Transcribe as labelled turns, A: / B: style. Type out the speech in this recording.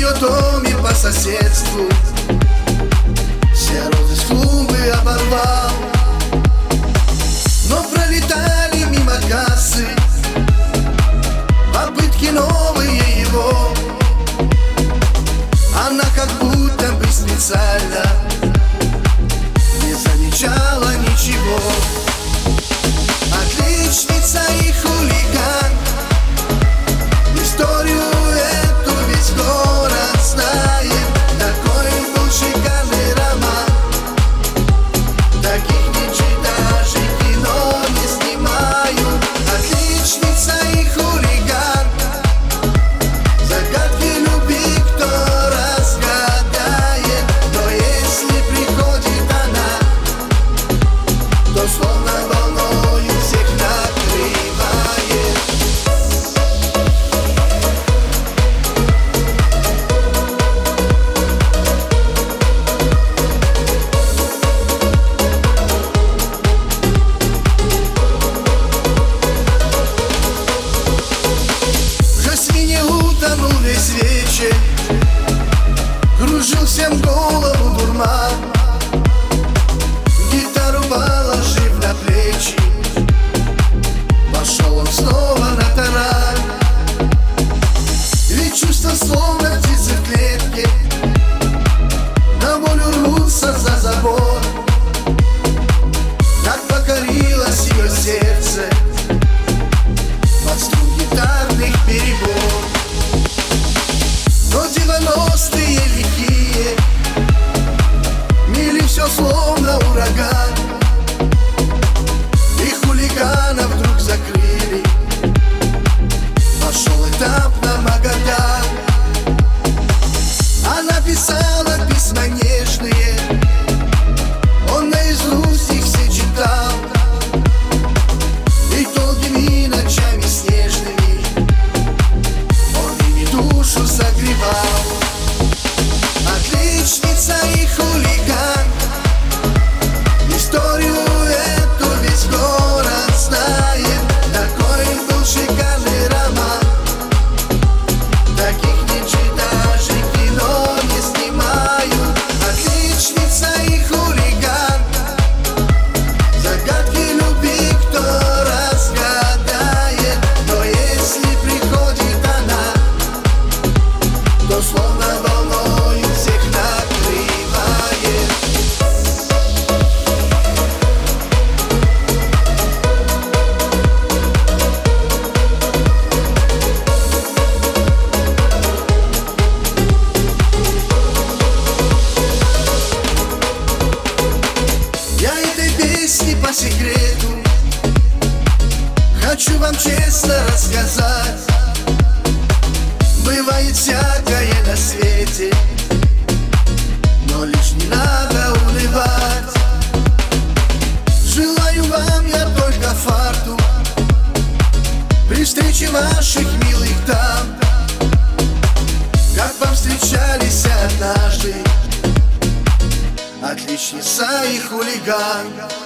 A: ее доме по соседству все розы с клумбы оборвал. Но пролетали мимо кассы попытки новые его. Она как будто бы специально не замечала ничего. Отличница и хулиган, историю эту весь город знает. Такой был шикарный роман, таких ничей даже кино не снимают. Отличница и хулиган, загадки любви кто разгадает. Но если приходит она, то словно волною всех накрывает. В жасмине утонул весь вечер, кружил всем голову дурман. Гитару положив на плечи, пошел он снова на таран. Ведь чувства словно птицы в клетке на волю рвутся за забор. Так покорилось ее сердце под струн гитарных перебор. Но 90-е лихие мили все словно ураган, и хулигана вдруг закрыли. Пошел этап на Магадан. Она писала письма нежные, он наизусть их все читал. И долгими ночами снежными он ими душу согревал. Отличница и хулиган, историю эту весь город знает. Такой был шикарный роман, таких ничей даже кино не снимают. Отличница и хулиган, загадки любви кто разгадает. Но если приходит она, то словно волною всех накрывает. Я этой песни по секрету хочу вам честно рассказать. Бывает всякое на свете, но лишь не надо унывать. Желаю вам я только фарту при встрече ваших милых дам, как вам встречались однажды отличница и хулиган.